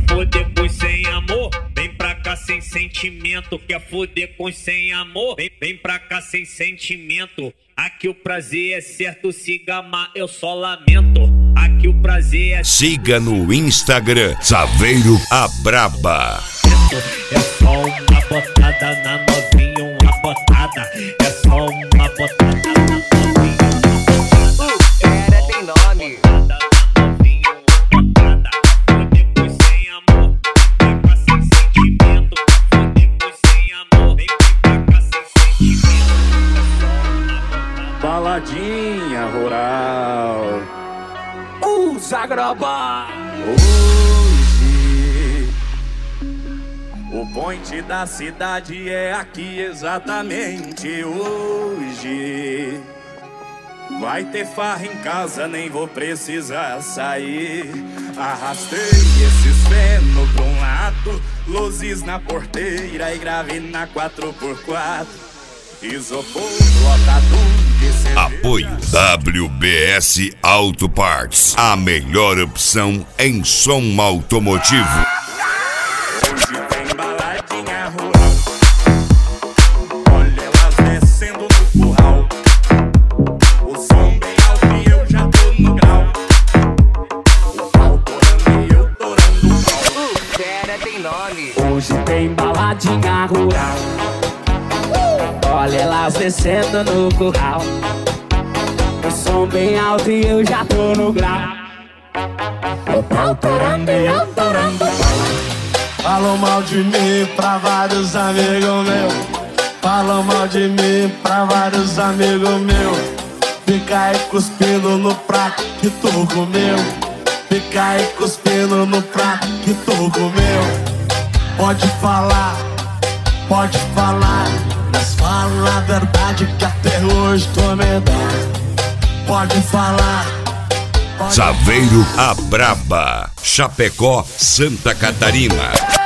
foder com sem amor? Vem pra cá sem sentimento. Quer foder com sem amor? Vem pra cá sem sentimento. Aqui o prazer é certo, siga amar, eu só lamento. Aqui o prazer é... Siga no Instagram, Saveiro a Braba. É só uma botada na novinha, uma botada. É só uma botada na novinha, uma botada. Era tem nome. Botada na novinha, uma botada. Foder com sem amor, vem pra sem sentimento. Foder com sem amor, vem pra cá sem sentimento. É só uma botada. Baladinha rural. Zagraba. Hoje o point da cidade é aqui exatamente hoje. Vai ter farra em casa, nem vou precisar sair. Arrastei esses feno pra um lado, luzes na porteira e gravei na 4x4. Isopor lotado de cerveja. Apoio WBS Auto Parts, a melhor opção em som automotivo. Hoje tem baladinha rural. Olha elas descendo no curral. O som bem alto e eu já tô no grau. O pau torando e eu torando o pau. Fera tem nome. Hoje tem baladinha rural. Olha elas descendo no curral. O som bem alto e eu já tô no grau. O pau torando e eu torando o pau. Falam mal de mim pra vários amigos meus. Falam mal de mim pra vários amigos meus. Fica aí cuspindo no prato que tu comeu. Fica aí cuspindo no prato que tu comeu. Pode falar, mas fala a verdade que até hoje tô medado. Pode falar. Saveiro a Braba, Chapecó, Santa Catarina.